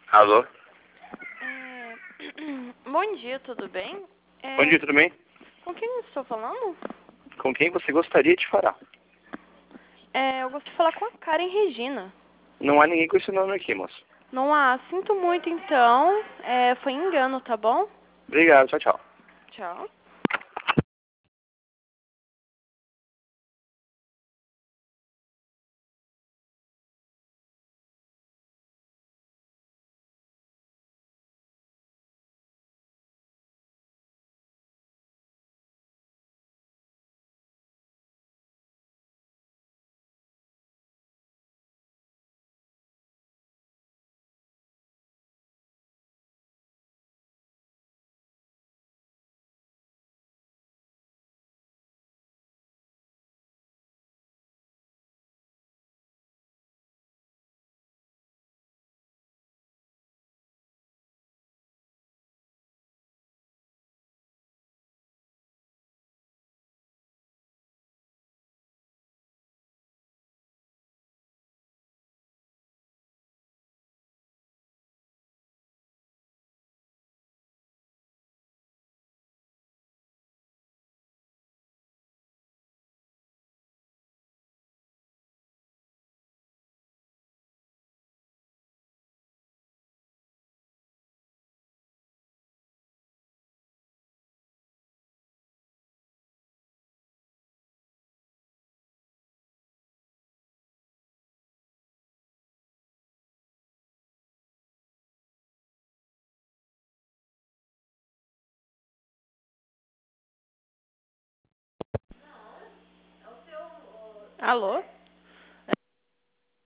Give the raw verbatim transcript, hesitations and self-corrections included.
Alô? É... Bom dia, tudo bem? É... Bom dia, tudo bem? Com quem eu estou falando? Com quem você gostaria de falar? É, eu gostaria de falar com a Karen Regina. Não há ninguém com esse nome aqui, moço. Não há, sinto muito então. É, foi engano, tá bom? Obrigado, tchau, tchau. Tchau. Alô?